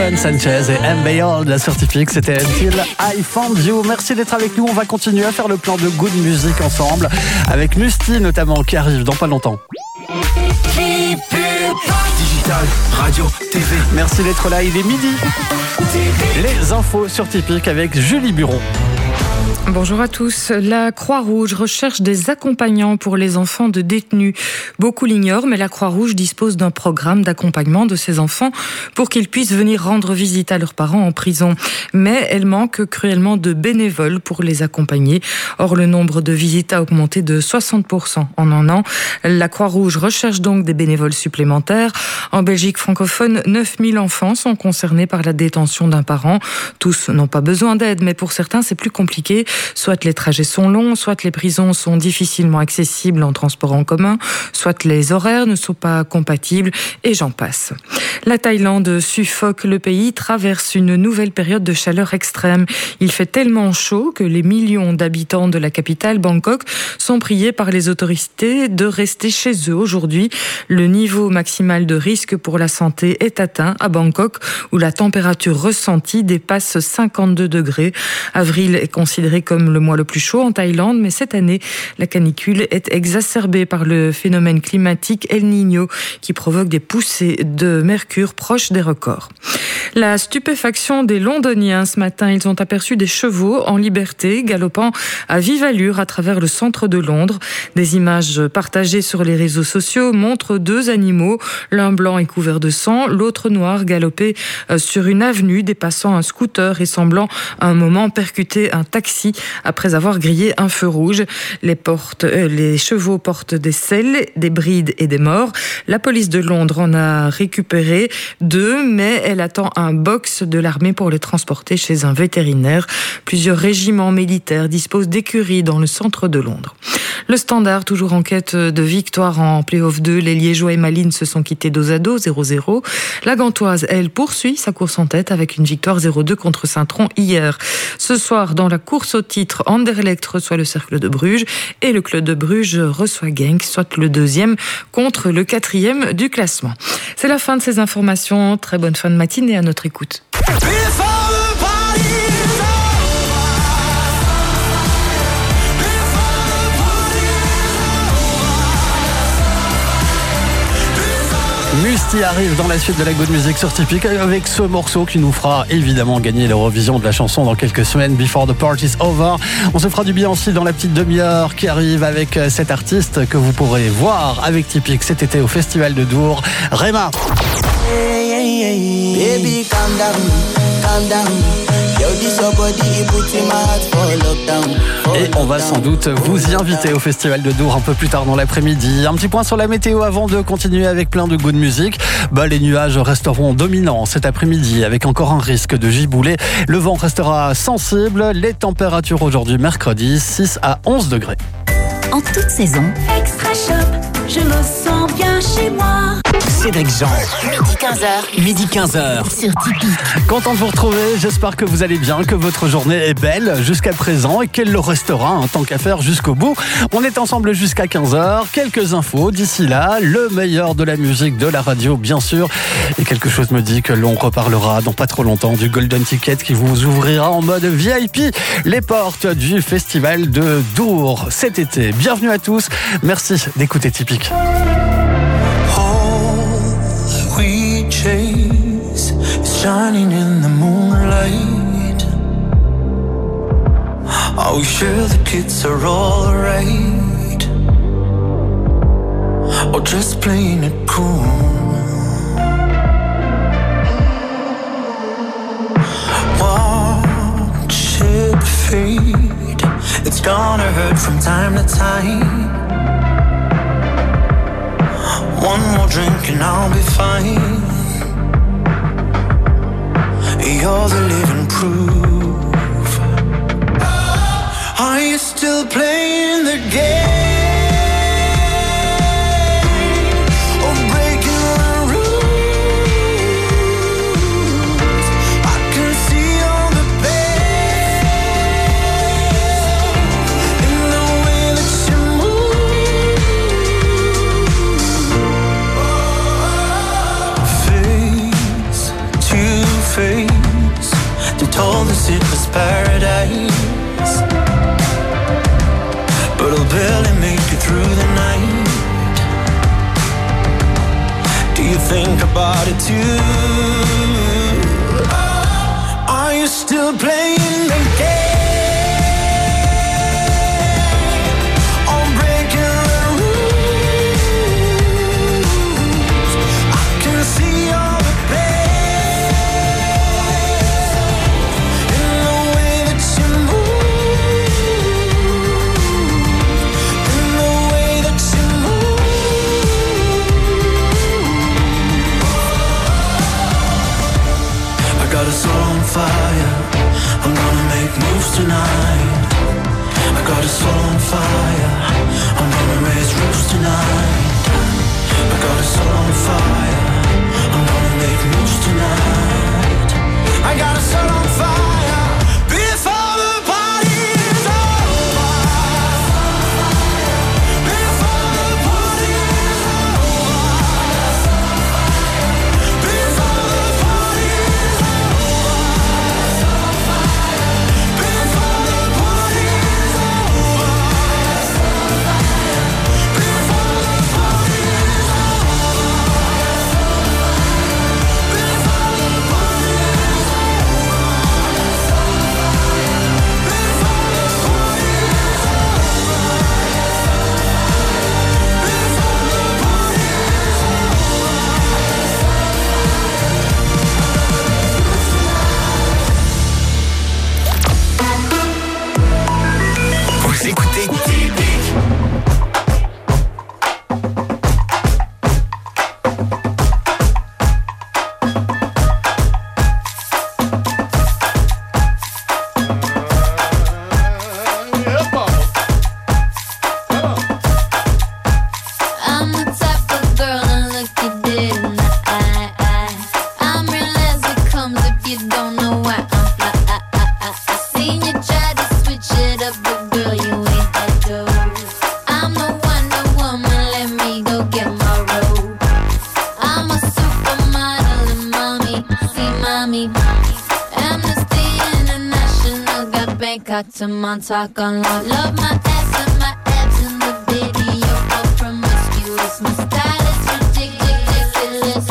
Stephen Sanchez et MBL sur Typique. C'était Until I Found You. Merci d'être avec nous. On va continuer à faire le plan de good music ensemble avec Musty notamment qui arrive dans pas longtemps. Digital, radio, TV. Merci d'être là, il est midi. Les infos sur Typique avec Julie Buron. Bonjour à tous. La Croix-Rouge recherche des accompagnants pour les enfants de détenus. Beaucoup l'ignorent, mais la Croix-Rouge dispose d'un programme d'accompagnement de ces enfants pour qu'ils puissent venir rendre visite à leurs parents en prison. Mais elle manque cruellement de bénévoles pour les accompagner. Or, le nombre de visites a augmenté de 60% en un an. La Croix-Rouge recherche donc des bénévoles supplémentaires. En Belgique francophone, 9000 enfants sont concernés par la détention d'un parent. Tous n'ont pas besoin d'aide, mais pour certains, c'est plus compliqué. Soit les trajets sont longs, soit les prisons sont difficilement accessibles en transport en commun, soit les horaires ne sont pas compatibles, et j'en passe. La Thaïlande suffoque, le pays traverse une nouvelle période de chaleur extrême. Il fait tellement chaud que les millions d'habitants de la capitale, Bangkok, sont priés par les autorités de rester chez eux aujourd'hui. Le niveau maximal de risque pour la santé est atteint à Bangkok, où la température ressentie dépasse 52 degrés. Avril est considéré comme le mois le plus chaud en Thaïlande, mais cette année, la canicule est exacerbée par le phénomène climatique El Niño qui provoque des poussées de mercure proches des records. La stupéfaction des Londoniens ce matin, ils ont aperçu des chevaux en liberté galopant à vive allure à travers le centre de Londres. Des images partagées sur les réseaux sociaux montrent deux animaux, l'un blanc et couvert de sang, l'autre noir galopé sur une avenue dépassant un scooter et semblant à un moment percuter un taxi après avoir grillé un feu rouge. Les chevaux portent des selles, des brides et des morts. La police de Londres en a récupéré 2, mais elle attend un box de l'armée pour les transporter chez un vétérinaire. Plusieurs régiments militaires disposent d'écuries dans le centre de Londres. Le Standard, toujours en quête de victoire en Play-off 2. Les Liégeois et Malines se sont quittés dos à dos, 0-0. La Gantoise, elle, poursuit sa course en tête avec une victoire 0-2 contre Saint-Tron hier. Ce soir, dans la course au titre, Anderlecht reçoit le Cercle de Bruges et le Club de Bruges reçoit Genk, soit le 2e contre le 4e du classement. C'est la fin de ces informations. Très bonne fin de matinée à notre écoute. Musty arrive dans la suite de la Good Music sur Typique avec ce morceau qui nous fera évidemment gagner l'Eurovision de la chanson dans quelques semaines. Before the Party's Over. On se fera du bien aussi dans la petite demi-heure qui arrive avec cet artiste que vous pourrez voir avec Typique cet été au Festival de Dour, Rema. Baby, calm down. Yo, this your body, it puts in my heart for lockdown. Et on va sans doute vous y inviter au Festival de Dour un peu plus tard dans l'après-midi. Un petit point sur la météo avant de continuer avec plein de good music. Les nuages resteront dominants cet après-midi avec encore un risque de giboulée. Le vent restera sensible. Les températures aujourd'hui mercredi, 6 à 11 degrés. En toute saison, Extra Shop, je me sens bien chez moi. Cédric Jean. Midi 15h. sur Typique. Content de vous retrouver, j'espère que vous allez bien, que votre journée est belle jusqu'à présent et qu'elle le restera, tant qu'à faire jusqu'au bout. On est ensemble jusqu'à 15h, quelques infos d'ici là, le meilleur de la musique, de la radio bien sûr, et quelque chose me dit que l'on reparlera dans pas trop longtemps du Golden Ticket qui vous ouvrira en mode VIP les portes du Festival de Dour cet été. Bienvenue à tous, merci d'écouter Typique. We chase is shining in the moonlight. Are we sure the kids are alright? Or just playing it cool? Watch it fade. It's gonna hurt from time to time. One more drink and I'll be fine. You're the living proof. Are you still playing the game? Or breaking the rules? I can see all the pain in the way that you move. Face to face. this paradise, but I'll barely make it through the night. Do you think about it too? Are you still playing the game? Fire. I'm gonna make moves tonight. I got a soul on fire. I'm gonna raise roofs tonight. I got a soul on fire. I'm gonna make moves tonight. I got a soul on fire. Before the party is over. Before the party is over. Before the party is to Montauk on love. Love my ass and my abs in the video. All promiscuous. My style is ridiculous.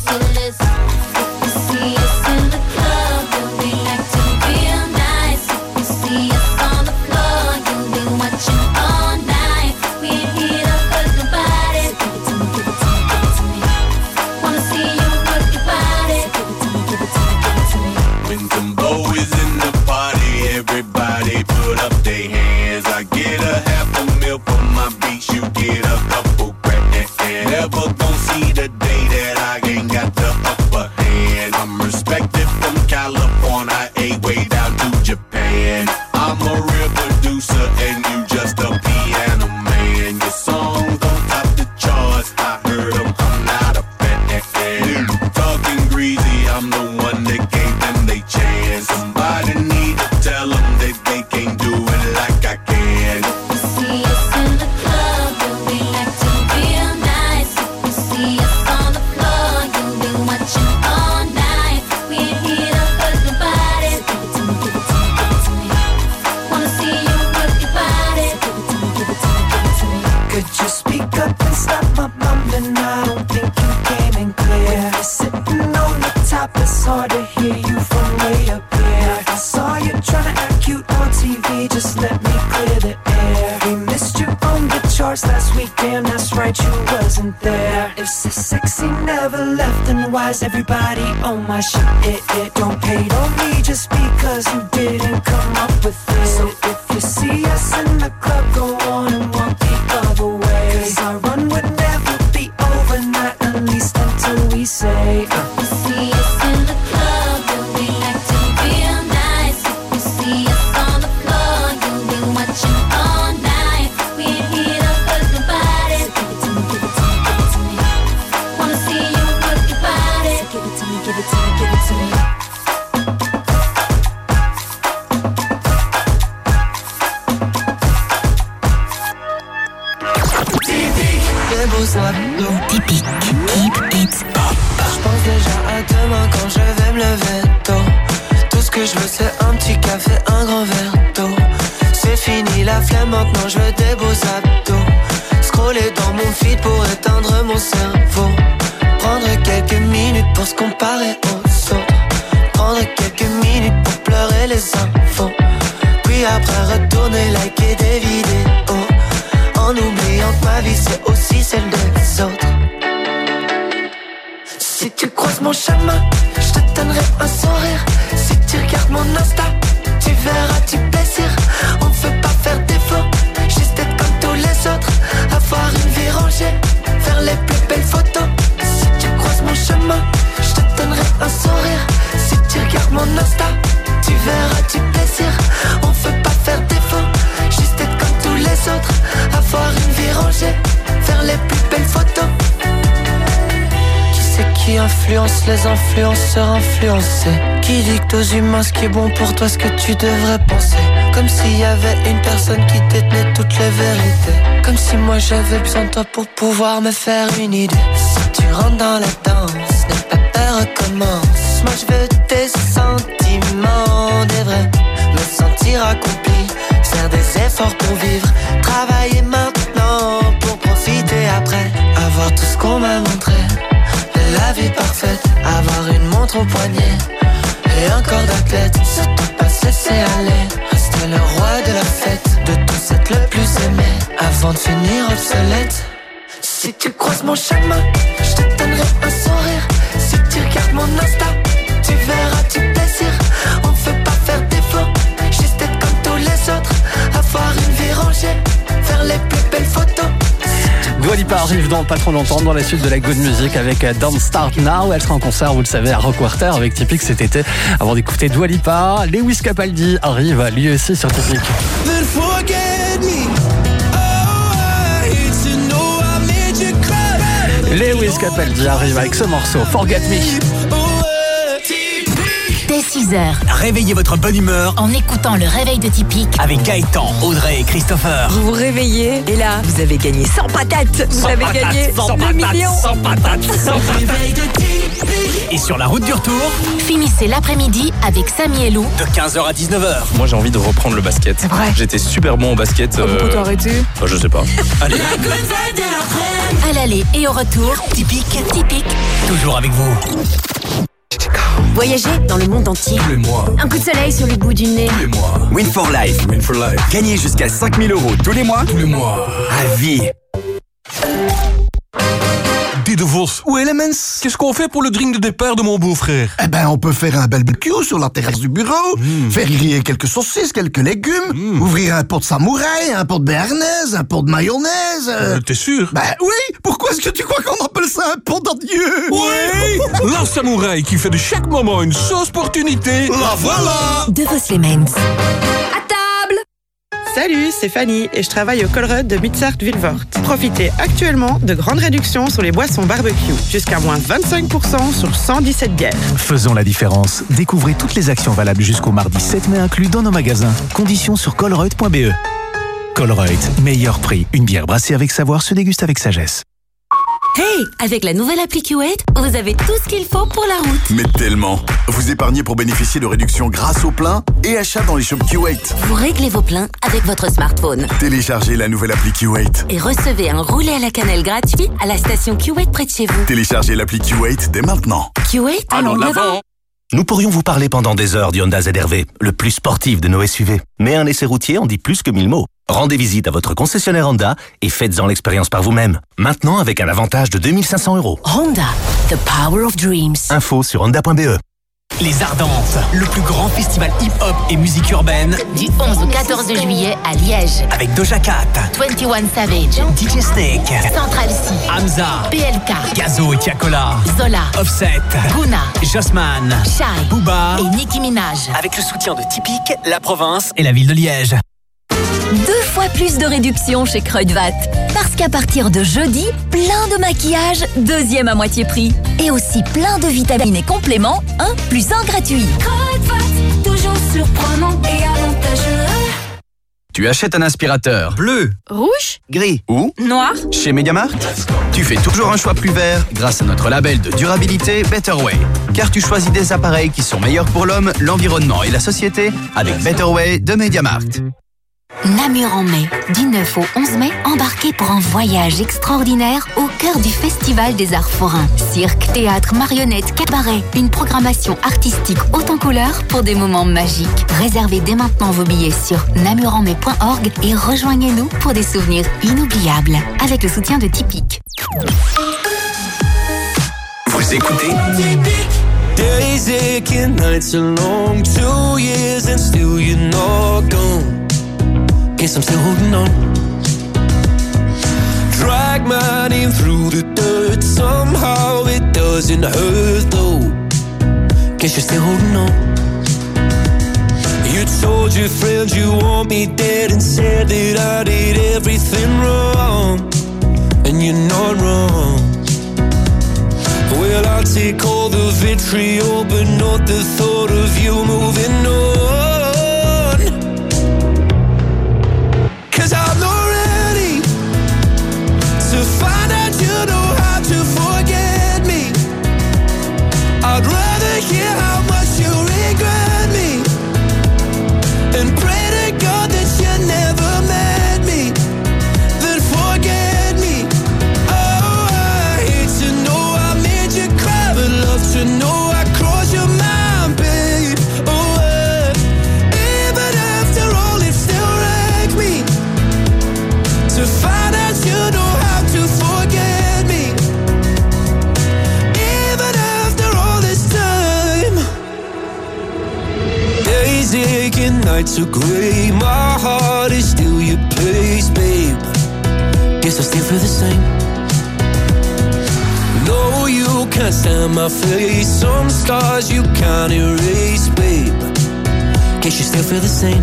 If you see us in the club, you'll be acting real nice. If you see us on the floor, you'll be watching all night. We ain't here to hurt nobody. Give it to me, give it to me, give it to me. Wanna see you work your body. Give it to me, give it to me, give it to me. When Timbo is in the party, everybody put up their hands. I get a half a meal for my beats, you get a couple grand. Never gon' see the day that I ain't got the upper hand. I'm respected from California, way down to Japan. I'm a real producer and you just a piano man. Your songs don't top the charts, I heard them, I'm not a fan. Talking greasy, I'm the one that gave them they chance. Somebody need to tell them that they can't do it like I can. If you see us in the club, you'll be acting real nice. If you see us on the floor, you'll be watching all night. We ain't here to hurt nobody. Give it to me, give it to me, give it to me. Wanna see you work your body. Give it to me, give it to me, give it to me. Could you speak up and stop my mumbling? I don't think you came in clear. You're sitting on the top, it's hard to hear you from way up here. I saw you trying to act cute on TV, just let me clear the air. We missed you on the charts last week, damn that's right, you wasn't there. If so sexy never left, then why's everybody on my shit? Don't hate on me just because you didn't come up with it. So if you see us in the club, go on and walk the other way. 'Cause our run would never be over, not at least until we say If you see us in the club, you'll be acting real nice. If you see us on the floor, you'll be watching all night. We ain't here to hurt nobody. Give it to me, give it to me, give it to me. Wanna see you work your body. Give it to me, give it to me, give it to me. café, un grand verre d'eau. C'est fini la flemme, maintenant je veux des beaux abdos. Scroller dans mon feed pour éteindre mon cerveau. Prendre quelques minutes pour se comparer aux autres. Prendre quelques minutes pour pleurer les infos. Puis après retourner liker des vidéos. En oubliant que ma vie c'est aussi celle des autres. Si tu croises mon chemin, je te donnerai un sourire. Si tu regardes mon Insta, tu verras du plaisir. On ne veut pas faire défaut, juste être comme tous les autres. Avoir une vie rangée, faire les plus belles photos. Si tu croises mon chemin, je te donnerai un sourire. Si tu regardes mon Insta, tu verras du plaisir. On ne veut pas faire défaut, juste être comme tous les autres. Avoir une vie rangée, faire les plus belles photos. Qui influence les influenceurs influencés. Qui dicte aux humains ce qui est bon pour toi, ce que tu devrais penser. Comme s'il y avait une personne qui détenait toutes les vérités. Comme si moi j'avais besoin de toi pour pouvoir me faire une idée. Si tu rentres dans la danse, n'aie pas peur, recommence. Moi je veux tes sentiments, des vrais. Me sentir accompli, faire des efforts pour vivre. Travailler maintenant pour profiter après. Avoir tout ce qu'on m'a montré. La vie parfaite, avoir une montre au poignet et un corps d'athlète. Surtout pas se laisser aller, rester le roi de la fête. De tous être le plus aimé, avant de finir obsolète. Si tu croises mon chemin, je te donnerai un sourire. Si tu regardes mon Insta, tu verras du plaisir. On veut pas faire défaut, juste être comme tous les autres. Avoir une vie rangée, faire les plus belles photos. Dua Lipa arrive dans pas trop longtemps dans la suite de la Good Music avec Don't Start Now. Elle sera en concert, vous le savez, à Rock Quarter avec Typique cet été. Avant d'écouter Dua Lipa, Lewis Capaldi arrive lui aussi sur Typique. Lewis Capaldi arrive avec ce morceau, Forget Me. Dès 6h, Réveillez votre bonne humeur en écoutant le réveil de Typique. avec Gaëtan, Audrey et Christopher. Vous vous réveillez et là, vous avez gagné 100 patates. Vous avez gagné 2 millions. 100 patates, 100 Et sur la route du retour, Finissez l'après-midi avec Samy et Lou. de 15h à 19h. Moi j'ai envie de reprendre le basket. C'est vrai. J'étais super bon au basket. Pourquoi t'as arrêté? Je sais pas. Allez, À l'aller et au retour, Typique, toujours avec vous. Voyager dans le monde entier. tous les mois, Un coup de soleil sur le bout du nez. tous les mois. Win for Life. Gagnez jusqu'à 5 000 € tous les mois. Tous les mois. À vie. Dis de Vos, ou Elements, qu'est-ce qu'on fait pour le drink de départ de mon beau-frère? Eh ben, on peut faire un barbecue sur la terrasse du bureau, faire griller quelques saucisses, quelques légumes, ouvrir un pot de samouraï, un pot de béarnaise, un pot de mayonnaise. T'es sûr? Ben oui, pourquoi est-ce que tu crois qu'on appelle ça un pot d'adieu? Oui! La samouraï qui fait de chaque moment une sauce opportunité. La voilà! De Vos Lemons. Salut, c'est Fanny et je travaille au Colruyt de Mutsart-Vilvoort. Profitez actuellement de grandes réductions sur les boissons barbecue. Jusqu'à moins 25% sur 117 bières. Faisons la différence. Découvrez toutes les actions valables jusqu'au mardi 7 mai inclus dans nos magasins. Conditions sur colruyt.be. Colruyt, meilleur prix. Une bière brassée avec savoir se déguste avec sagesse. Hey, avec la nouvelle appli Q8, vous avez tout ce qu'il faut pour la route. Mais tellement. Vous épargnez pour bénéficier de réductions grâce au plein et achat dans les shops Q8. Vous réglez vos pleins avec votre smartphone. Téléchargez la nouvelle appli Q8. Et recevez un roulé à la cannelle gratuit à la station Q8 près de chez vous. Téléchargez l'appli Q8 dès maintenant. Q8, allons de l'avant. Nous pourrions vous parler pendant des heures du Honda ZR-V, le plus sportif de nos SUV. Mais un essai routier en dit plus que 1000 mots. Rendez visite à votre concessionnaire Honda et faites-en l'expérience par vous-même. Maintenant avec un avantage de 2 500 €. Honda, the power of dreams. Info sur honda.be. Les Ardentes, le plus grand festival hip-hop et musique urbaine. Du 11 au 14 juillet à Liège. Avec Doja Cat, 21 Savage, DJ Snake, Central C, Hamza, PLK, Gazo et Tiakola, Zola, Offset, Guna, Jossman, Shai, Booba et Nicki Minaj. Avec le soutien de Typique, la province et la ville de Liège. 2 fois plus de réduction chez Kruidvat. Parce qu'à partir de jeudi, plein de maquillage, 2e à moitié prix. Et aussi plein de vitamines et compléments, 1 + 1 gratuit. Kruidvat, toujours surprenant et avantageux. Tu achètes un aspirateur bleu, rouge, gris ou noir chez Mediamarkt. Tu fais toujours un choix plus vert grâce à notre label de durabilité Better Way. Car tu choisis des appareils qui sont meilleurs pour l'homme, l'environnement et la société avec Better Way de Mediamarkt. Namur en mai. Du 9 au 11 mai, embarquez pour un voyage extraordinaire au cœur du Festival des Arts Forains. Cirque, théâtre, marionnettes, cabaret. Une programmation artistique haute en couleurs pour des moments magiques. Réservez dès maintenant vos billets sur namurenmai.org et rejoignez-nous pour des souvenirs inoubliables. Avec le soutien de Tipeee. Vous écoutez Days aching, nights are long, 2 years and still you're not gone. Guess I'm still holding on. Drag my name through the dirt. Somehow it doesn't hurt though. Guess you're still holding on. You told your friends you want me dead and said that I did everything wrong. And you're not wrong. Well, I'll take all the vitriol, but not the thought of you moving on. 'Cause I'm not ready to find out you know how to forget me. I'd rather hear how much you regret me and pray to God that you never met me than forget me. Oh, I hate to know I made you cry, but love to know I crossed your mind, babe. Oh, even after all it still wrecked me to find out you know how to forget me. Even after all this time. Days aching, nights are grey. My heart is still your place, babe. Guess I still feel the same. No, you can't stand my face. Some scars you can't erase, babe. Guess you still feel the same.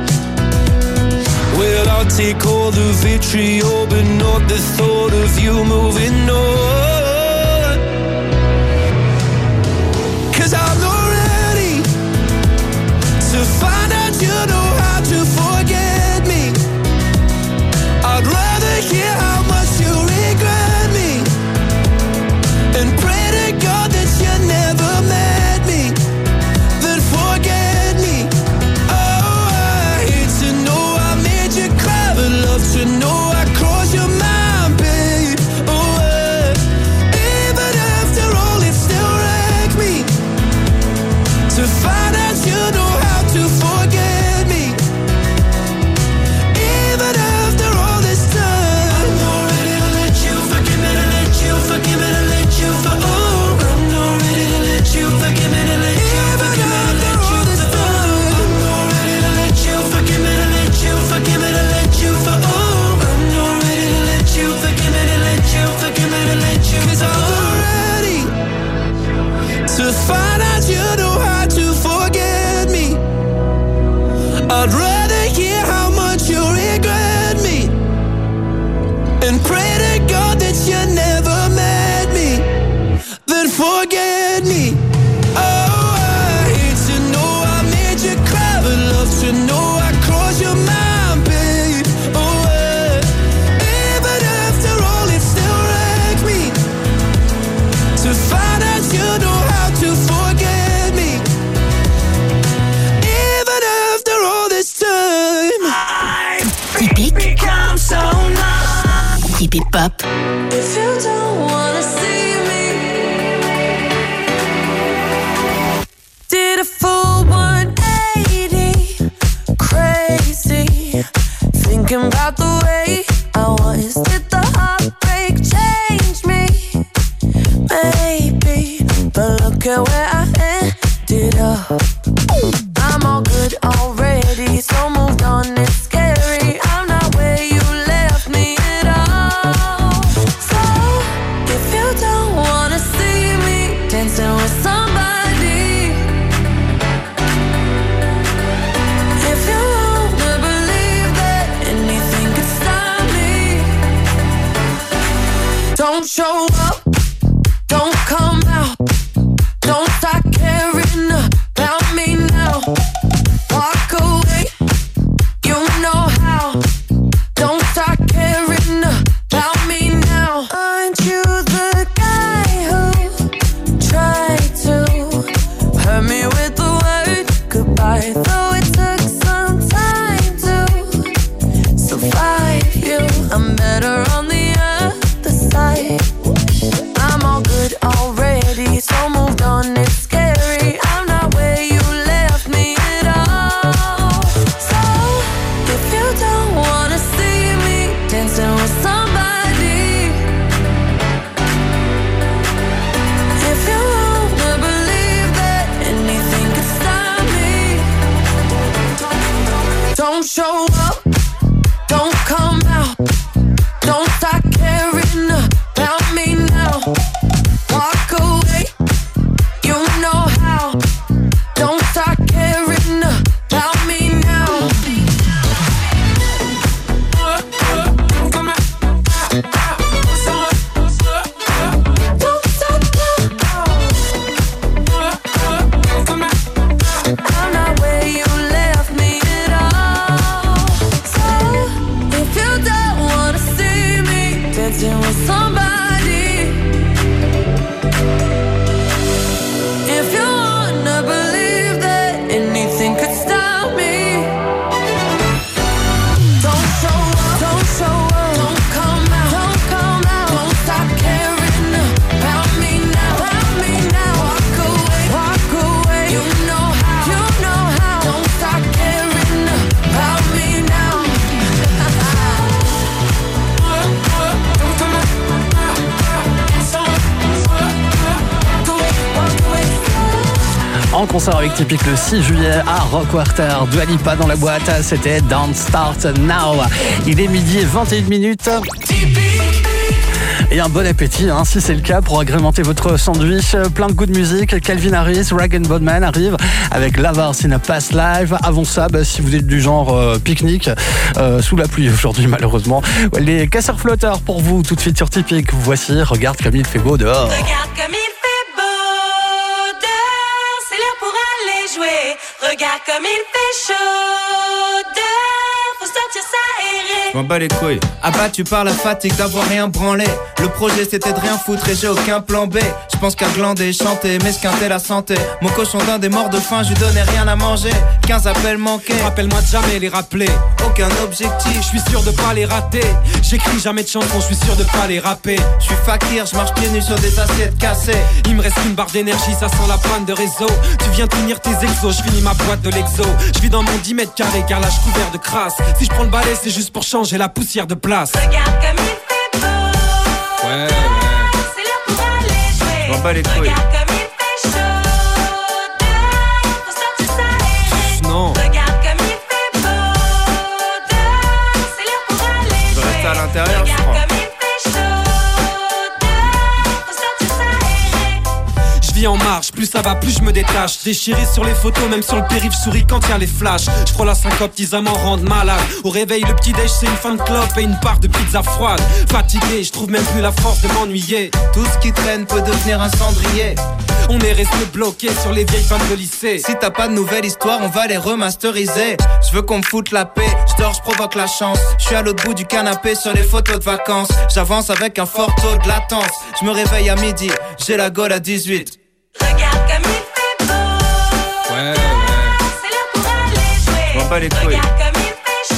Well, I'll take all the vitriol, but not the thought of you moving on. 'Cause I'm not ready to find out you know how to forget me. I'd rather hear how much you regret me and pray to God that you never met me than forget me. Oh, I hate to know I made you cry, but love to know I crossed your mind, babe. Oh, even after all it still wrecked me to find out you know how to forget me. Even after all this time. I'm not ready to let you forgive me, to let you forgive me, to let you for oh. I'm not ready to let you forgive me, to let you forgive me, to let you for oh. I'm not ready to let you forgive me, to let you forgive me, to let you for oh. I'm not ready to let you forgive me, to let you forgive me, to let you 'cause I'm not ready to find out you know how to forget me. I'd rather hear how much you regret me and pray to God that you never met me than forget me. Oh, I hate to know I made you cry, but love to know I crossed your mind, babe. Oh, even after all it still wrecked me to find out you know how to forget me. Even after all this time. Typique. So Tipeee Pop. if you don't wanna see me, did a full 180, crazy, thinking about the way I was. Did the heartbreak change me? Maybe, but look at where I ended up. I'm all good already, so moved on. It's scary. I'm not where you left me at all. So if you don't wanna see me dancing with somebody, if you wanna believe that anything could stop me, don't show up, don't come out, don't start caring about me now. Walk away, you know how. show up, don't come out, don't start caring about me now. Walk away, you know how. Don't start caring about me now. I'm not where you left me at all. So if you don't wanna see me dancing with somebody, if you wanna believe that anything could stop me, don't show up, don't show up, don't come out, don't come out, don't stop caring about me now, about me now. Walk away, you know how, you know how. Don't stop caring about me now. En concert avec Typique le 6 juillet à Rockwater, Dua Lipa dans la boîte, c'était Don't Start Now. Il est 12h21. Et un bon appétit, hein, si c'est le cas, pour agrémenter votre sandwich. Plein de goût de musique. Calvin Harris, Rag & Bone Man arrive avec Lovers in a Past Life. Avant ça, si vous êtes du genre pique-nique, sous la pluie aujourd'hui malheureusement, les casseurs flotteurs pour vous tout de suite sur Typique. Voici, regarde comme il fait beau dehors. Regarde comme il fait beau dehors, c'est l'heure pour aller jouer. Regarde comme il fait chaud dehors, faut sortir s'aérer. M'en bats les couilles, abattu par la fatigue d'avoir rien branlé. Le projet c'était de rien foutre et j'ai aucun plan B. Je pense qu'à glander, chanter, m'esquinter la santé. Mon cochon d'un des morts de faim, je lui donnais rien à manger. 15 appels manqués, rappelle-moi de jamais les rappeler. Aucun objectif, je suis sûr de pas les rater. J'écris jamais de chansons, je suis sûr de pas les rapper. Je suis fakir, je marche pieds nus sur des assiettes cassées. Il me reste une barre d'énergie, ça sent la panne de réseau. Tu viens tenir tes exos, je finis ma boîte de l'exo. Je vis dans mon 10 mètres carrés car là je couvert de crasse. Si je prends le balai c'est juste pour changer la poussière de place. Regarde comme il fait beau. Ouais. C'est l'heure pour aller jouer. M'en bats les couilles. Regarde comme il fait chaud dehors, faut sortir s'aérer. Non. Regarde comme il fait beau dehors, c'est l'heure pour aller jouer. Je reste à l'intérieur, je Regarde crois. comme il fait chaud dehors, faut sortir s'aérer. Je vis en marche, plus ça va, plus je me détache. Déchiré sur les photos, même sur le périph' je souris quand y a les flashs. Je prends la syncope, à m'en rendre malade. Au réveil, le petit déj, c'est une fin de clope et une part de pizza froide. Fatigué, je trouve même plus la force de m'ennuyer. Tout ce qui traîne peut devenir un cendrier. On est resté bloqué sur les vieilles femmes de lycée. Si t'as pas de nouvelle histoire, on va les remasteriser. Je veux qu'on me foute la paix, je dors, je provoque la chance. Je suis à l'autre bout du canapé sur les photos de vacances. J'avance avec un fort taux de latence. Je me réveille à midi, j'ai la gaule à 18. Regarde comme il fait beau. Ouais. C'est l'heure pour aller jouer. M'en bats les couilles. Regarde comme il fait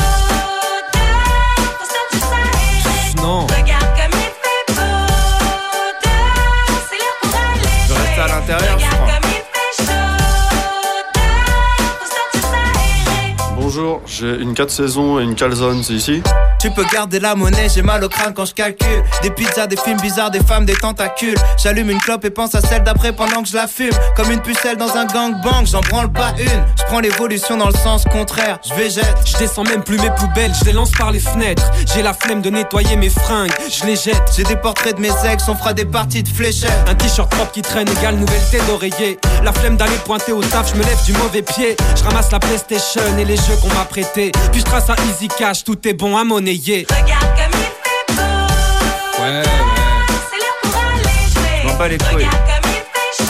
chaud dehors, faut sortir s'aérer. Non. Regarde comme il fait beau dehors, c'est l'heure pour aller Je jouer. reste à l'intérieur, je Regarde crois. comme il fait chaud dehors, faut sortir s'aérer. Bonjour, j'ai une 4 saisons et une calzone, c'est ici? Tu peux garder la monnaie, j'ai mal au crâne quand je calcule. Des pizzas, des films bizarres, des femmes, des tentacules. J'allume une clope et pense à celle d'après pendant que je la fume. Comme une pucelle dans un gangbang, j'en branle pas une. Je prends l'évolution dans le sens contraire, je végète. Je descends même plus mes poubelles, je les lance par les fenêtres. J'ai la flemme de nettoyer mes fringues, je les jette. J'ai des portraits de mes ex, on fera des parties de fléchettes. Un t-shirt propre qui traîne égale nouvelle tête d'oreiller. La flemme d'aller pointer au taf, je me lève du mauvais pied. Je ramasse la PlayStation et les jeux qu'on m'a prêtés. Puis je trace un easy cash, tout est bon à monnayer. Regarde comme il fait beau. Ouais. C'est l'heure pour aller jouer. M'en bats les couilles. Regarde comme il fait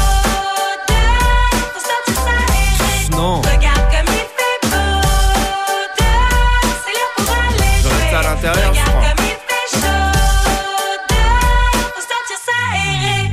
chaud dehors, faut sortir s'aérer. Non. Regarde comme il fait beau dehors, c'est l'heure pour aller Je jouer. reste à l'intérieur, je Regarde crois. comme il fait chaud dehors, faut sortir s'aérer.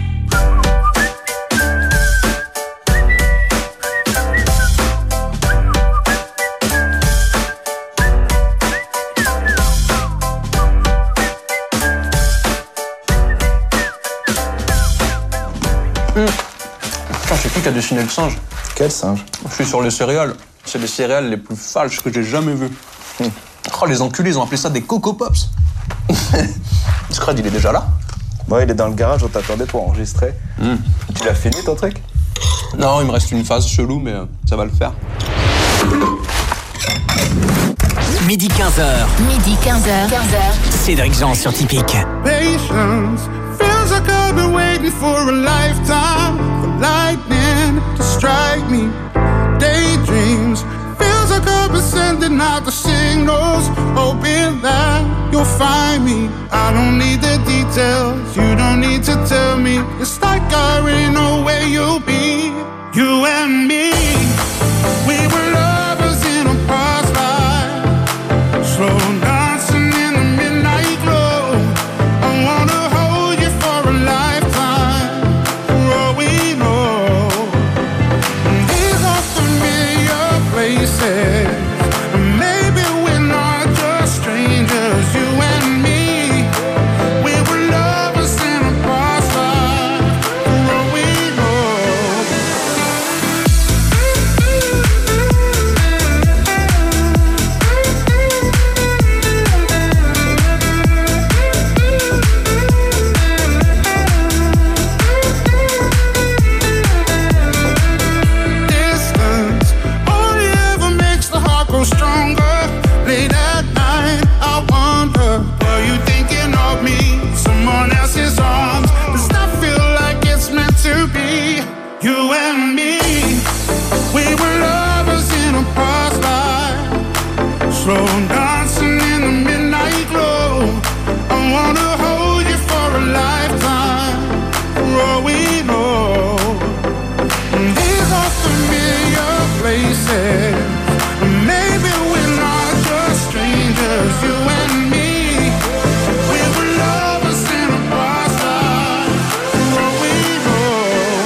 Putain, c'est qui a dessiné le singe? Quel singe? Je suis sur les céréales. C'est les céréales les plus falches que j'ai jamais vues. Oh, les enculés, ils ont appelé ça des Coco Pops. Scred, il est déjà là? Ouais, il est dans le garage, on t'attendait pour enregistrer. Tu l'as fini ton truc? Non, il me reste une phase chelou, mais ça va le faire. midi 15h. Midi 15h. Cédric Jean sur Typique. Patience feels like I've been waiting for a lifetime for lightning to strike me. Daydreams feels like I've been sending out the signals, hoping that you'll find me. I don't need the details, you don't need to tell me. It's like I already know where you'll be. You and me, we were lovers in a past life, slow dancing in the midnight glow. I wanna hold you for a lifetime, for all we know. These are familiar places, maybe we're not just strangers. You and me, we were lovers in a past life, for all we know. Distance only ever makes the heart grow stronger. Late at night, I wonder, are you thinking of me? Someone else's arms. Does that feel like it's meant to be? You and me, we were lovers in a past life, slow dancing in the midnight glow. I wanna hold you for a lifetime, for all we know. These are familiar places, maybe we're not just strangers. You and me, we were lovers in a past life, for all we know.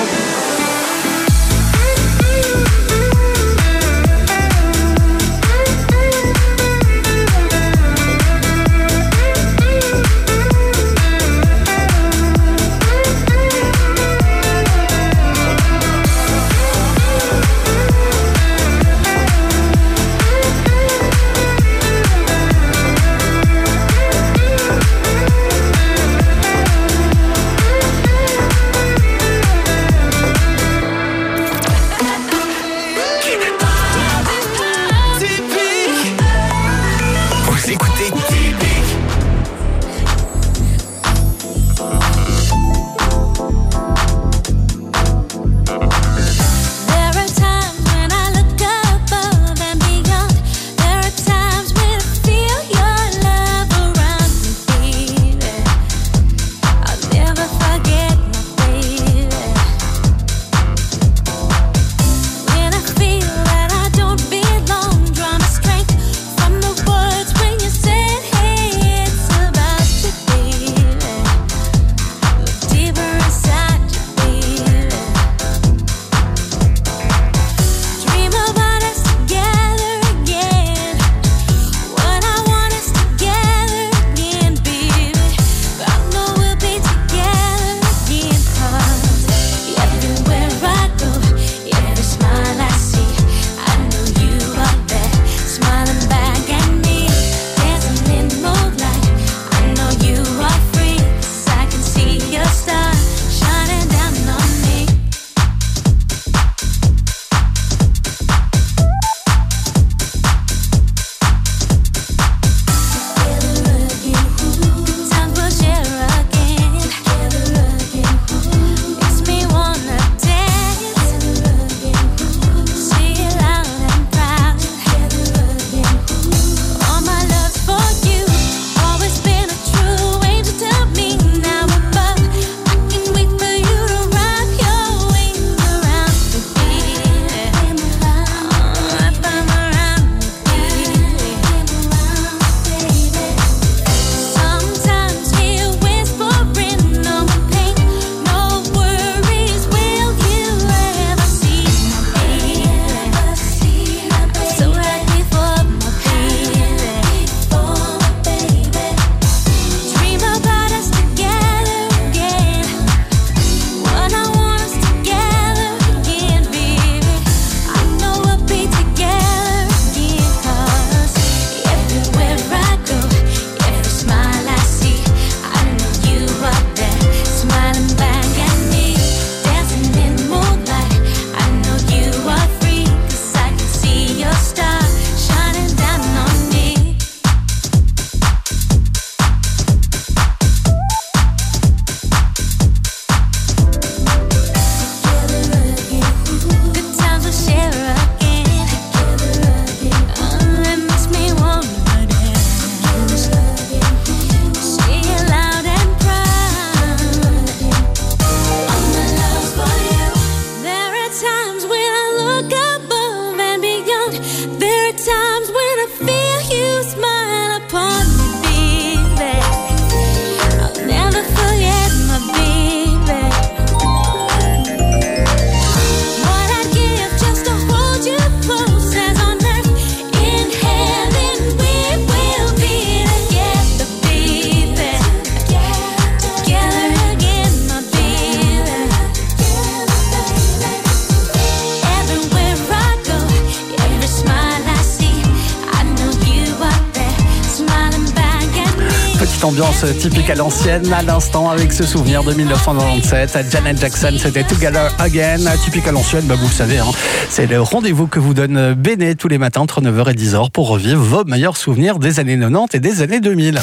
petite ambiance typique à l'ancienne, à l'instant, avec ce souvenir de 1997. Janet Jackson, c'était Together Again. Typique à l'ancienne, vous le savez, c'est le rendez-vous que vous donne Béné tous les matins entre 9h et 10h pour revivre vos meilleurs souvenirs des années 90 et des années 2000.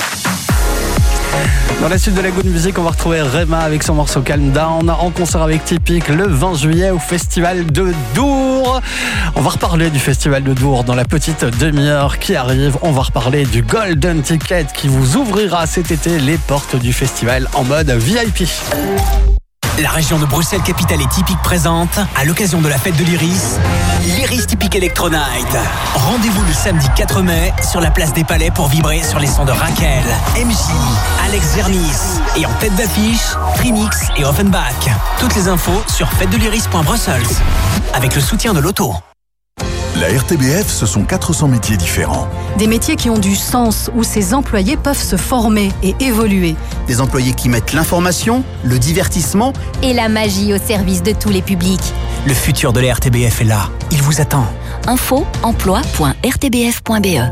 Dans la suite de la Good Music, on va retrouver Rema avec son morceau Calm Down en concert avec Typique le 20 juillet au Festival de Dour. On va reparler du Festival de Dour dans la petite demi-heure qui arrive. On va reparler du Golden Ticket qui vous ouvrira cet été les portes du festival en mode VIP. La région de Bruxelles Capitale et Typique présente, à l'occasion de la fête de l'Iris, l'Iris Typique Electro Night. Rendez-vous le samedi 4 mai sur la place des Palais pour vibrer sur les sons de Raquel, MJ, Alex Zernis et en tête d'affiche, Trinix et Offenbach. Toutes les infos sur fêtedeliris.brussels avec le soutien de l'Auto. La RTBF, ce sont 400 métiers différents. Des métiers qui ont du sens, où ces employés peuvent se former et évoluer. Des employés qui mettent l'information, le divertissement et la magie au service de tous les publics. Le futur de la RTBF est là. Il vous attend. Info emploi.rtbf.be.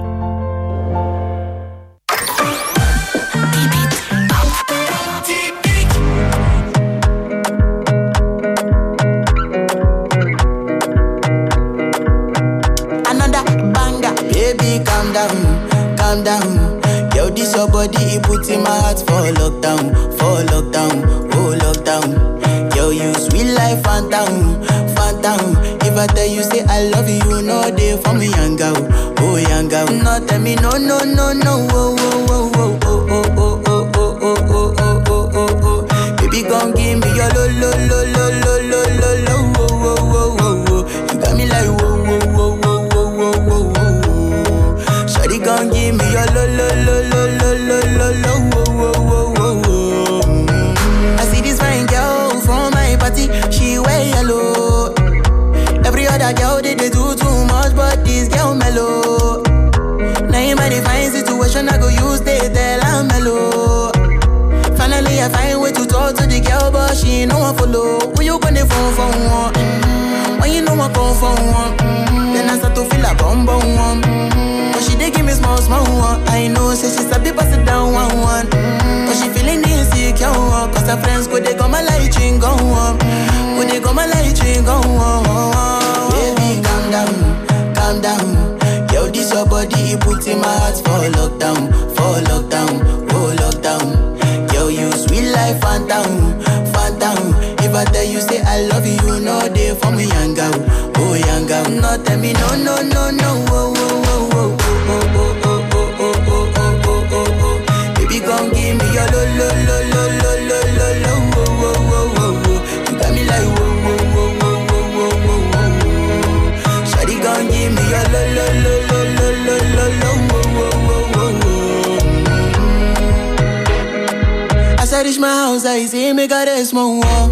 Calm down. Yo, this your body, it puts in my heart for lockdown, oh lockdown. Yo, you sweet life, phantom. If I tell you say I love you, no day for me, young girl, oh young girl. No tell me no, oh, oh, oh, oh, oh, oh, oh, oh, oh, oh, oh, oh, oh. Baby, gon' give me your lo, lo, lo, lo, lo, lo, lo, lo, oh, oh, oh, oh, oh. You got me like whoa, whoa, whoa, whoa, whoa, whoa, whoa, whoa. Shawty gon' give me your lo, lo, lo, lo, lo, lo, lo, lo, oh, oh, oh, oh. I see this fine girl from my party, she wear yellow. Every other girl they do too much, but this girl mellow. Now in my divine situation, I go use they tell I'm mellow. Finally I find way to talk to the girl, but she ain't no one follow. Who you gonna phone for one? When you know I come for one, then I start to feel a bum bum one. But she dey give me small one. I know say she sabi pass it down one. But she feeling insecure, cause her friends go they go my light ring go on. Go they go my light ring go on. Baby, calm down. Yo, this your body, it puts in my heart for lockdown, oh lockdown. Yo, you sweet life, phantom. If I tell you say I love you, no day for me, young girl, oh young girl. No tell me no, oh, oh, oh, oh, oh, oh, oh, oh, oh, oh, oh, oh, oh. Baby, gon' give me your lo, lo, lo, lo, lo, lo, lo, lo, oh, oh, oh, oh, oh. You got me like whoa, whoa, whoa, whoa, whoa, whoa, whoa, whoa. Shawty gon' give me your lo, lo, lo, lo, lo, lo, lo, lo, oh, oh, oh, oh. As I reach my house, I see me got a small wall.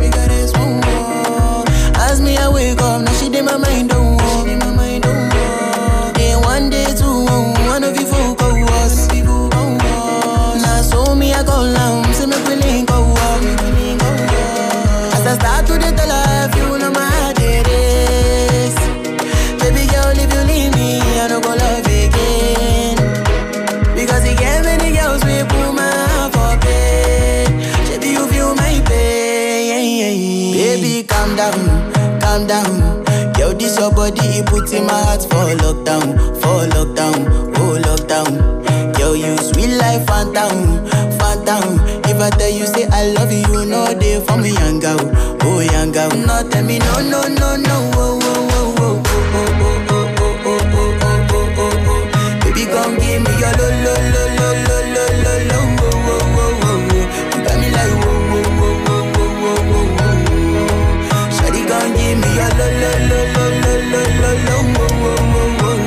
As me I wake up, now she did my mind don't walk. Day one, day two, one of you folk go us. Now so me I go down, say me we link go up. As I start to the tell her, you know my heart it is. Baby girl, if you leave me, I don't go love again. Because you get many girls we put my heart for pain. Baby, you feel my pain. Baby, calm down. Yo, this your body, it puts in my heart for lockdown, oh lockdown. Yo, you sweet life, phantom. If I tell you say I love you, no day for me, young girl, oh young girl. No tell me no, oh, oh, oh, oh, oh, oh, oh, oh, oh, oh, oh, oh, oh. Baby, gon' give me your lo, lo, lo, lo, lo, lo, lo, lo, oh, oh, oh, oh. You got me like whoa, whoa, whoa, whoa, whoa, whoa, whoa. Shawty gon' give me your lo, lo, lo, lo, lo, lo, lo, lo, oh, oh, oh, oh.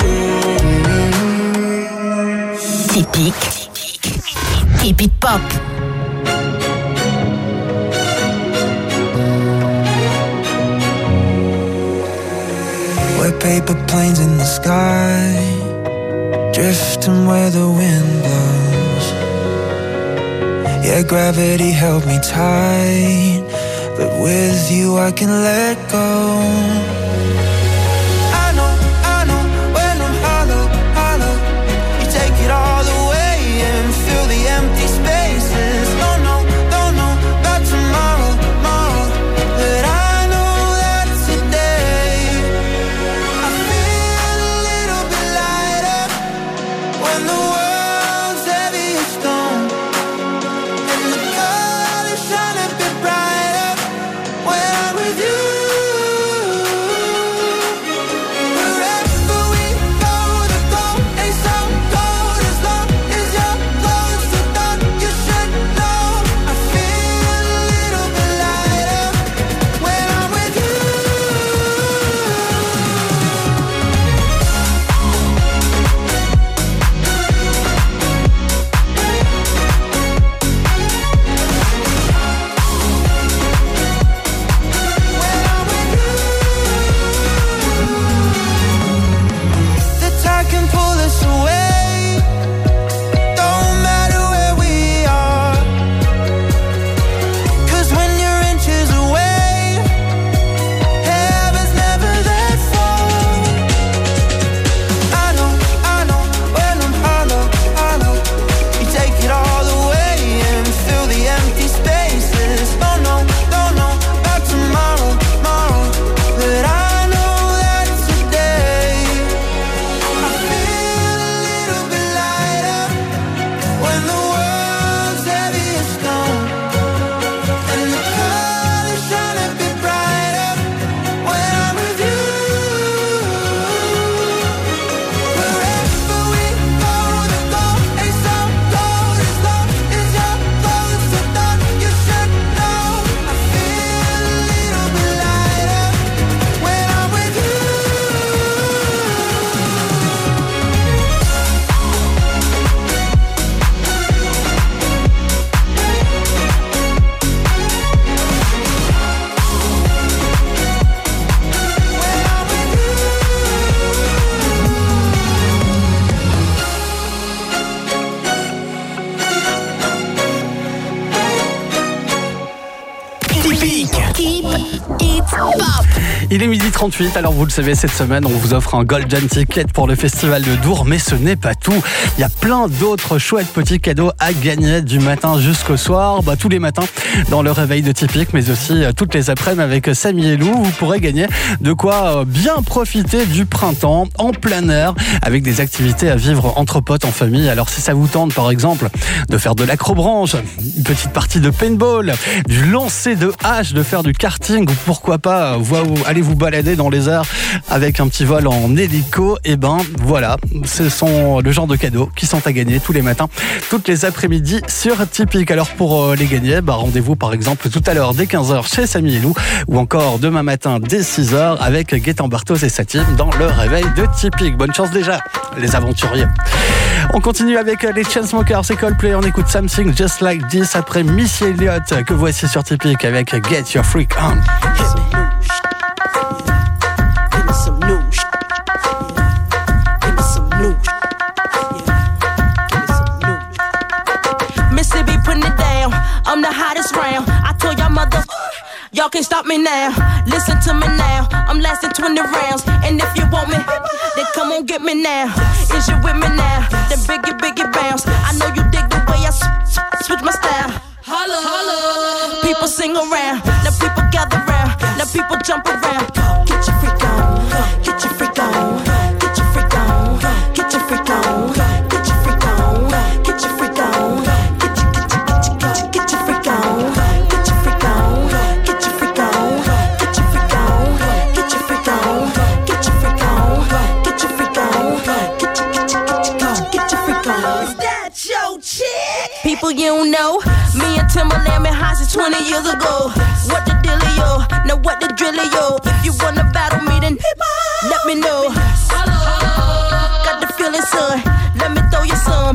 Typique Pop. We're paper planes in the sky, drifting where the wind blows. Yeah, gravity held me tight, but with you I can let go. I know, when I'm hollow, you take it all away and fill the empty Il est 12h38, alors vous le savez, cette semaine, on vous offre un Golden Ticket pour le Festival de Dour, mais ce n'est pas tout. Il y a plein d'autres chouettes petits cadeaux à gagner du matin jusqu'au soir, tous les matins dans le réveil de Typique, mais aussi toutes les après-midi avec Samy et Lou. Vous pourrez gagner de quoi bien profiter du printemps en plein air avec des activités à vivre entre potes en famille. Alors si ça vous tente par exemple de faire de l'acrobranche, une petite partie de paintball, du lancer de hache, de faire du karting ou pourquoi pas aller vous balader dans les airs avec un petit vol en hélico, et voilà, ce sont le genre de cadeaux qui sont à gagner tous les matins, toutes les après-midi sur Typique. Alors pour les gagner, rendez-vous par exemple tout à l'heure dès 15h chez Samy et Lou ou encore demain matin dès 6h avec Gaëtan Bartos et sa team dans le réveil de Typique. Bonne chance déjà les aventuriers. On continue avec les Chainsmokers et Coldplay. On écoute Something Just Like This après Missy Elliott que voici sur Typique avec Get Your Freak On. Mississippi putting it down. I'm the hottest round. I told y'all mother, y'all can't stop me now. Listen to me now. I'm lasting 20 rounds. And if you want me, then come on get me now. Is you with me now? Then biggie bounce. I know you dig the way I switch my style. Holla, holla. People sing around. Now people gather round. Now people jump around. Get your freak on. Get your freak on. Get your freak on. Get your freak on. Get your freak on. Get your freak on. Get your freak on. Get your freak on. Get your freak on. Get your freak on. Get your freak on. Get your freak on. Get your freak on. Get your freak on. Is that your chick? People you don't know. Me and Timberland been high since 20 years ago. What the dealio? Now what the drillio? If you wanna battle me, then let me know. Got the feeling, son. Let me throw you some.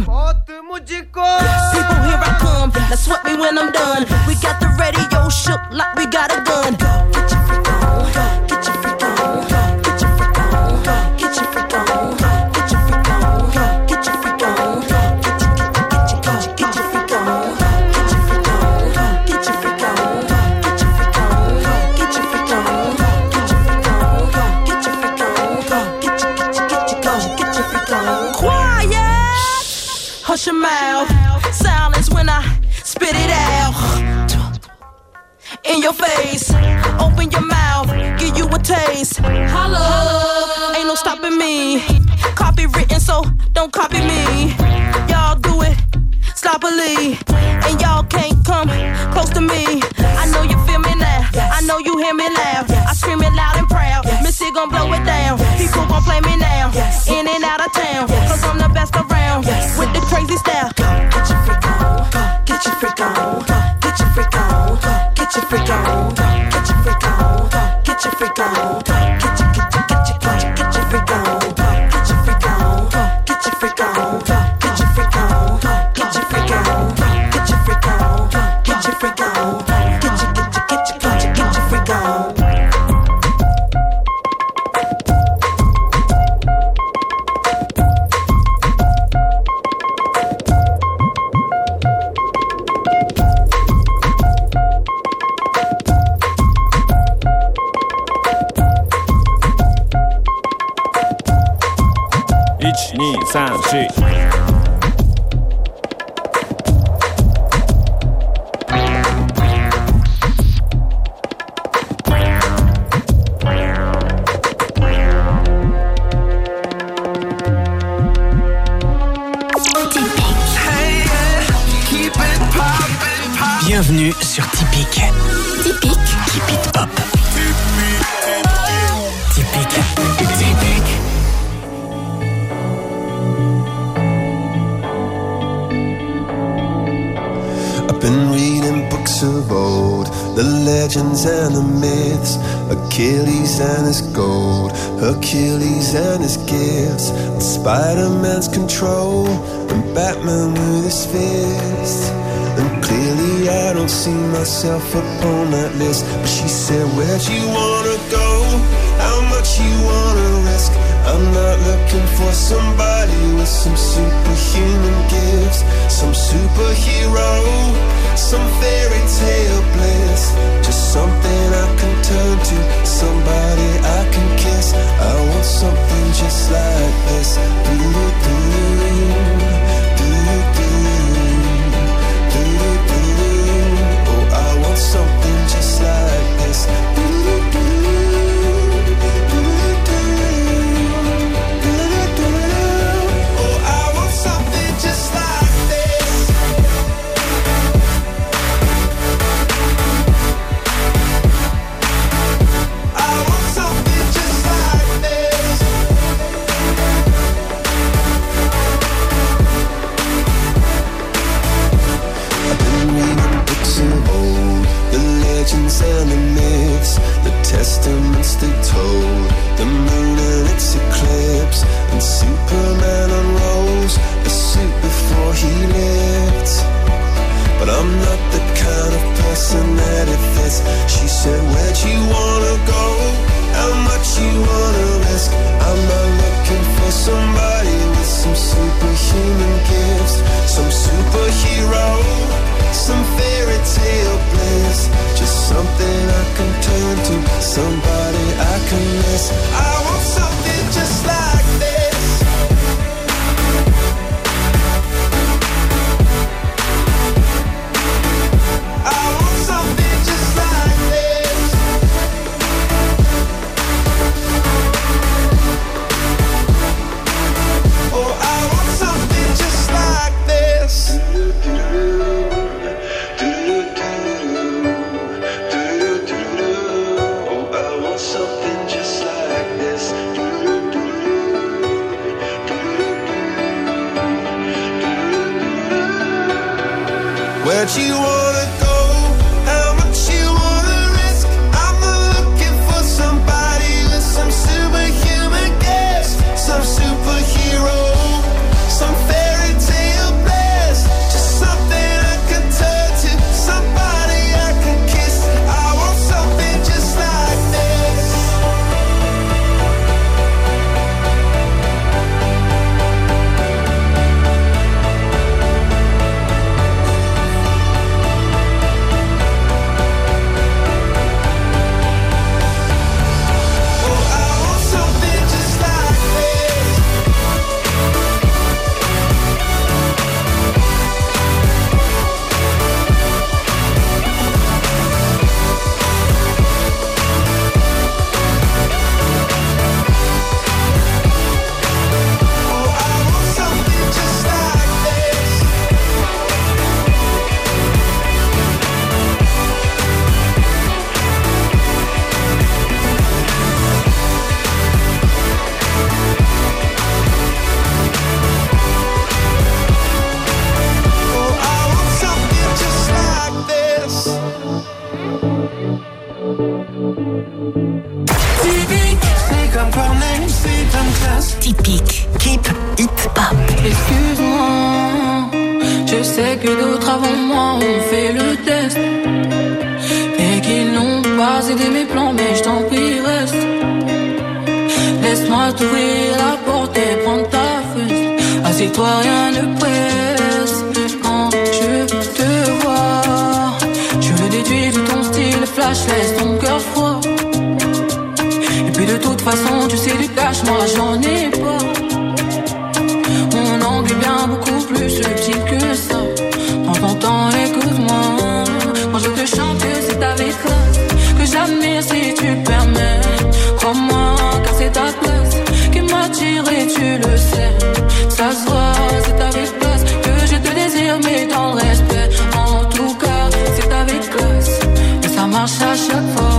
People, here I come. Now sweat me when I'm done. We got the radio shook like we got a gun. Get your freak on. Get your freak on. Get your freak on. Get your freak on. Get your freak on. Get your freak on. Get your freak on. Get your freak on. Get your freak on. Get your freak on. Get your freak on. Get your freak on. Get your freak on. Get your freak on. Quiet. Hush your mouth. Silence when I spit it out. In your face. Open your mouth. Give you a taste. Holla. Ain't no stopping me. Copywritten, so don't copy me. Y'all do it sloppily. And y'all can't come close to me. I know you feel me now. I know you hear me loud. I scream it loud and proud. Missy gon' blow it down. People gon' play me now. In and out of town. Cause I'm the best around. With the crazy style. Get your freak on. Get your freak on. Get your freak on. Get your freak on. Get your freak on. Get your freak on. Get your freak on. Get your freak on. Get your freak on. Get your freak on. Get your freak on. Get your freak on. Get your freak on. Get your freak on. Get your freak on. Bienvenue sur Typique. Typique. Keep it pop. Typique. I've been reading books of old, the legends and the myths, Achilles and his gold, Hercules and his gifts, and Spider-Man's control, and Batman with his fist. And clearly I don't see myself upon that list. But she said, where'd you wanna go? How much you wanna risk? I'm not looking for somebody with some superhuman gifts, some superhero, some fairy tale bliss. Just something I can turn to, house and edifice. She said, where'd you wanna go? How much you wanna risk? I'm not looking for somebody with some superhuman gifts, some superhero, some fairy tale bliss. Just something I can turn to, somebody I can miss. I want something just like this. I want something just like this. Oh, I want something just like this. Oh, I want something just like this. Where'd you wanna go? How much you wanna risk? I'm not looking for somebody with some superhuman gifts, some superhero, some fairy tale bliss. Just something I can turn to, somebody I can kiss. I want something just like this. Typique, keep it pop. Excuse-moi, je sais que d'autres avant moi ont fait le test et qu'ils n'ont pas aidé mes plans, mais je t'en prie reste. Laisse-moi t'ouvrir la porte et prendre ta fesse. Assieds-toi, rien ne presse. Quand je te vois, je le déduis de ton style flash, laisse ton cœur froid. Et puis de toute façon, tu sais du cash, moi j'en ai pas. Mon angle est bien beaucoup plus subtil que ça. Prends ton temps, écoute-moi. Quand je te chante, c'est avec classe que j'admire si tu permets. Crois-moi, car c'est ta place qui m'attire et tu le sais. Ça se voit, c'est avec classe que je te désire, mais dans le respect. En tout cas, c'est avec classe et ça marche à chaque fois.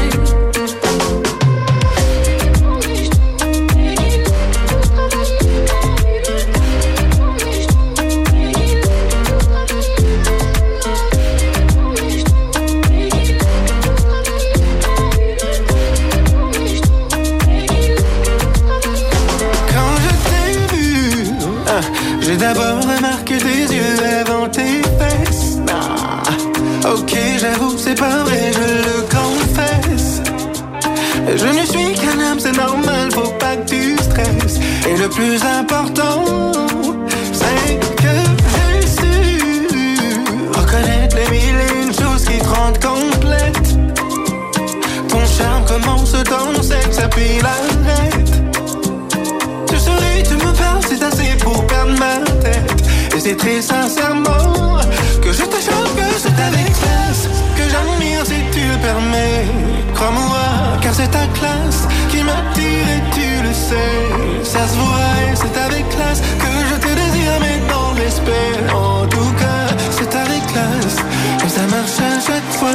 J'ai d'abord remarqué tes yeux avant tes fesses. Ah, ok, j'avoue, c'est pas vrai, je le confesse. Je ne suis qu'un homme, c'est normal, faut pas que tu stresses. Et le plus important, c'est que j'ai su reconnaître les mille et une choses qui te rendent complète. Ton charme commence dans ton sexe, puis l'arrête. Tu souris, tu me parles, c'est assez pour perdre ma tête. Et c'est très sincèrement que je te chante, que c'est avec classe que j'admire si tu le permets. Crois-moi, car c'est ta classe qui m'attire et tu le sais. Ça se voit et c'est avec classe que je te désire, mais dans le respect. En tout cas, c'est avec classe que ça marche à chaque fois.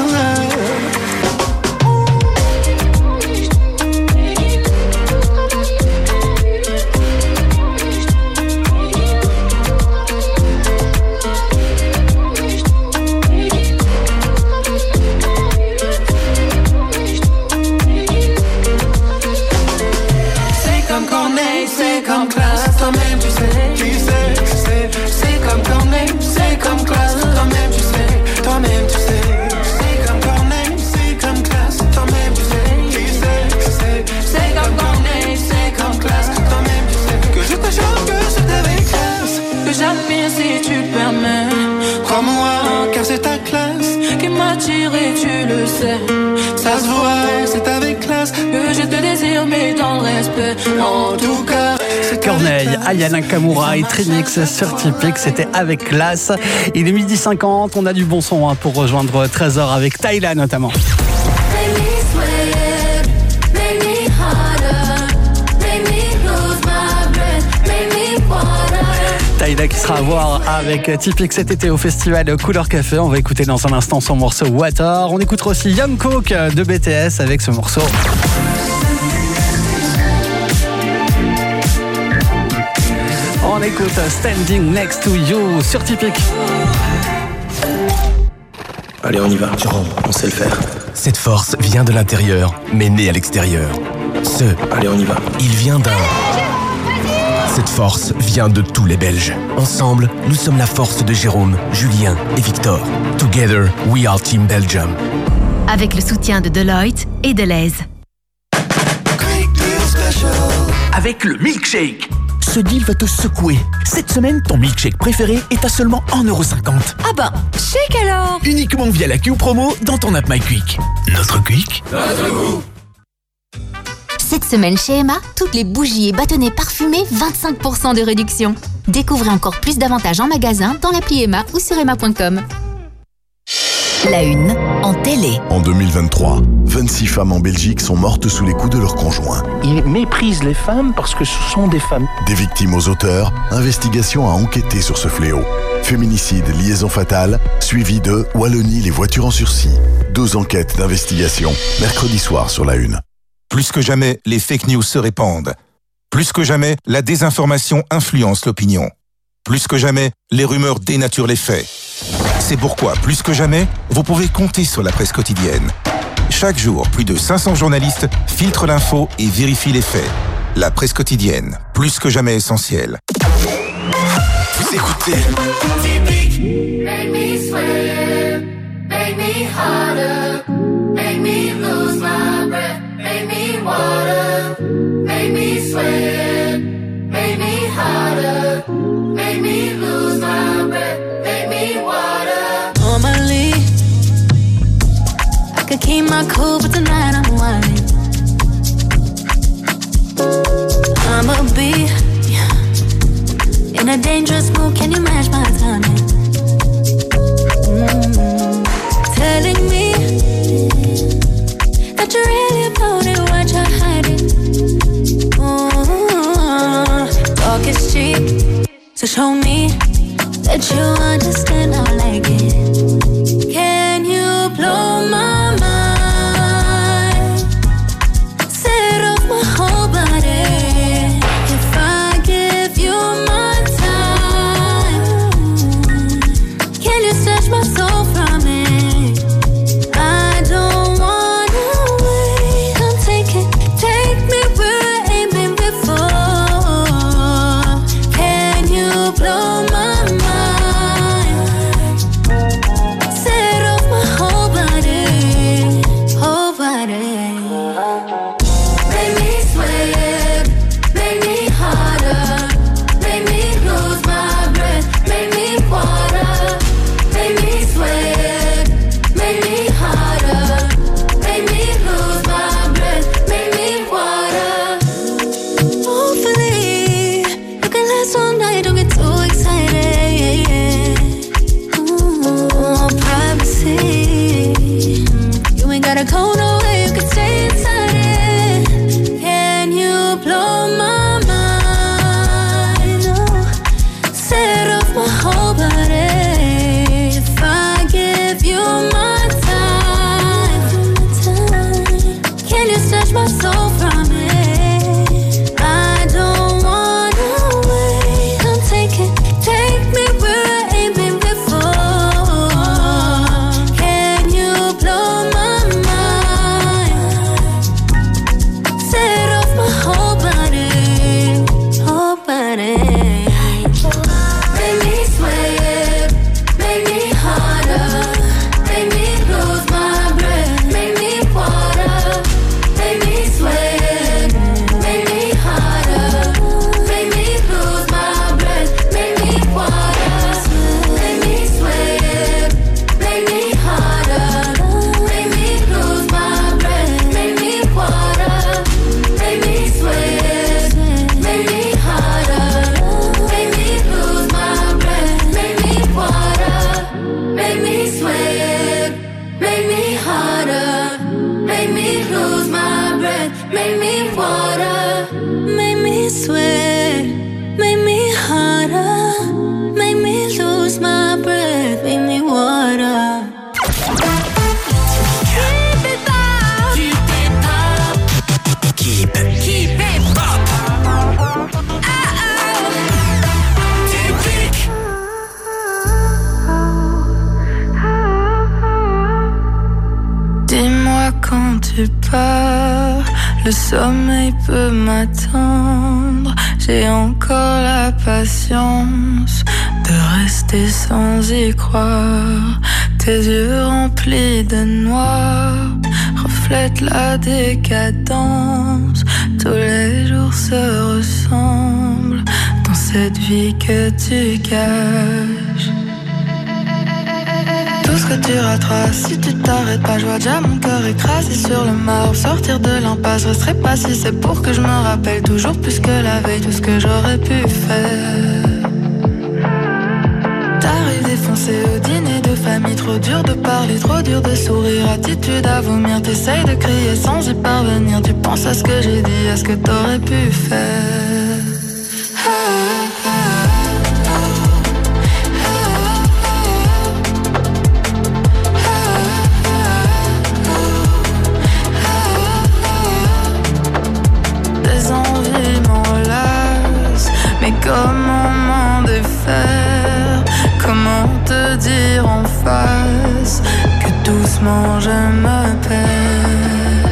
j'admire si tu le permets. Crois-moi, car c'est ta classe qui m'attire et tu le sais. Ça se voit, c'est avec classe que je te désire, mais dans le respect. En tout cas, Corneille, Aya Nakamura et Trinix sur Typique, c'était avec classe. Il est 12h50, on a du bon son pour rejoindre Trésor avec Tyla notamment. Tyla qui sera à voir avec Typique cet été au festival Couleur Café. On va écouter dans un instant son morceau Water. On écoutera aussi Young Cook de BTS avec ce morceau. On écoute Standing Next to You sur Typique. Allez, on y va, Jérôme, on sait le faire. Cette force vient de l'intérieur, mais née à l'extérieur. Allez, on y va. Il vient d'un... Cette force vient de tous les Belges. Ensemble, nous sommes la force de Jérôme, Julien et Victor. Together, we are Team Belgium. Avec le soutien de Deloitte et Deleuze. Avec le milkshake. Ce deal va te secouer. Cette semaine, ton milkshake préféré est à seulement 1,50€. Ah ben, shake alors. Uniquement via la Q Promo dans ton app MyQuick. Notre Quick, notre goût. Cette semaine chez Emma, toutes les bougies et bâtonnets parfumés, 25% de réduction. Découvrez encore plus d'avantages en magasin dans l'appli Emma ou sur emma.com. La une en télé. En 2023, 26 femmes en Belgique sont mortes sous les coups de leur conjoint. Ils méprisent les femmes parce que ce sont des femmes. Des victimes aux auteurs, investigation a enquêté sur ce fléau. Féminicide, liaison fatale, suivi de Wallonie, les voitures en sursis. 2 enquêtes d'investigation, mercredi soir sur la une. Plus que jamais, les fake news se répandent. Plus que jamais, la désinformation influence l'opinion. Plus que jamais, les rumeurs dénaturent les faits. C'est pourquoi, plus que jamais, vous pouvez compter sur la presse quotidienne. Chaque jour, plus de 500 journalistes filtrent l'info et vérifient les faits. La presse quotidienne, plus que jamais essentielle. Vous écoutez Typique. Make me sweat, make me harder, make me lose my breath, make me water, make me sweat, make me harder, make me lose my breath, make me water. Normally, I could keep my cool, but tonight I'm whining. I'ma be in a dangerous mood, can you match my timing? Telling me that you really about it, what you're hiding. Talk is cheap, so show me that you understand I like it. Can you blow my mind? Set off my whole body. If I give you my time, can you snatch my soul from it? I don't wanna wait. Come take me where I ain't been before. Can you blow my mind? Set off my whole body, whole body. Make me sweat, make me harder, make me lose my breath, make me water, make me sweat, make me harder, make me lose my breath, make me water. Hopefully, you can last all night, don't get too excited. Privacy, you ain't gotta go nowhere, you can stay inside it. Can you blow my mind? Oh, set off my whole body. If I give you my time, can you snatch my soul from it? I don't wanna wait. Come take me where I ain't been before. Can you blow my mind? tu pars, le sommeil peut m'attendre. J'ai encore la patience de rester sans y croire. Tes yeux remplis de noir reflètent la décadence. Tous les jours se ressemblent dans cette vie que tu caches. Tout ce que tu rateras si tu t'arrêtes pas. Je vois déjà mon cœur écrasé sur le marbre. Sortir de l'impasse, je resterai pas si c'est pour que je me rappelle toujours plus que la veille tout ce que j'aurais pu faire. T'arrives défoncé au dîner de famille. Trop dur de parler, trop dur de sourire. Attitude à vomir, t'essayes de crier sans y parvenir. Tu penses à ce que j'ai dit, à ce que t'aurais pu faire. Des envies m'enlacent, mais comment m'en défaire? Comment te dire en face que doucement je me perds?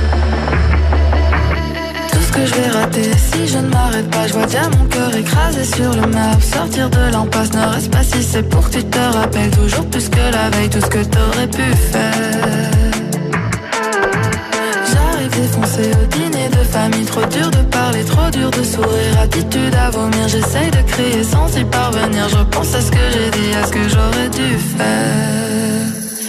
Tout ce que je vais rater si je ne m'arrête pas. Je vois déjà mon cœur écrasé sur le marbre. Sortir de l'impasse, ne reste pas si c'est pour que tu te rappelles toujours plus que la veille tout ce que t'aurais pu faire. J'arrive défoncé au dîner de famille. Trop dur de parler, trop dur de sourire. Attitude à vomir, j'essaye de crier sans y parvenir. Je repense à ce que j'ai dit, à ce que j'aurais dû faire.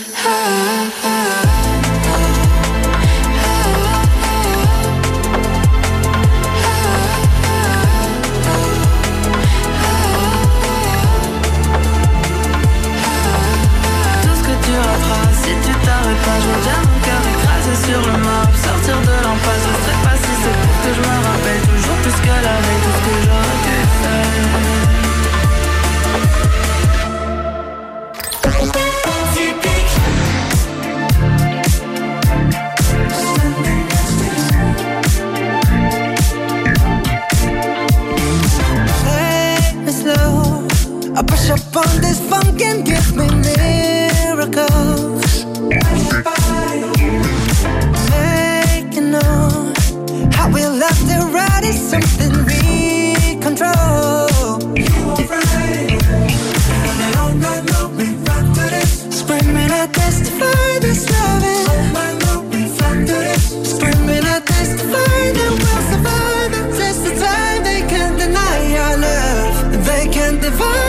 Tout ce que tu rateras si tu t'arrêtes pas. Je vois déjà mon cœur écrasé sur le marbre. Sortir de l'impasse, je sais pas si c'est pour que je me rappelle toujours plus que la veille tout ce que j'aurais dû faire. Take me slow. I push up on this funk and give me miracles. Make you know how we love to ride is something we control. Screaming, I testify this loving. Screaming, I testify that we'll survive. Test the time, they can't deny our love. They can't divide.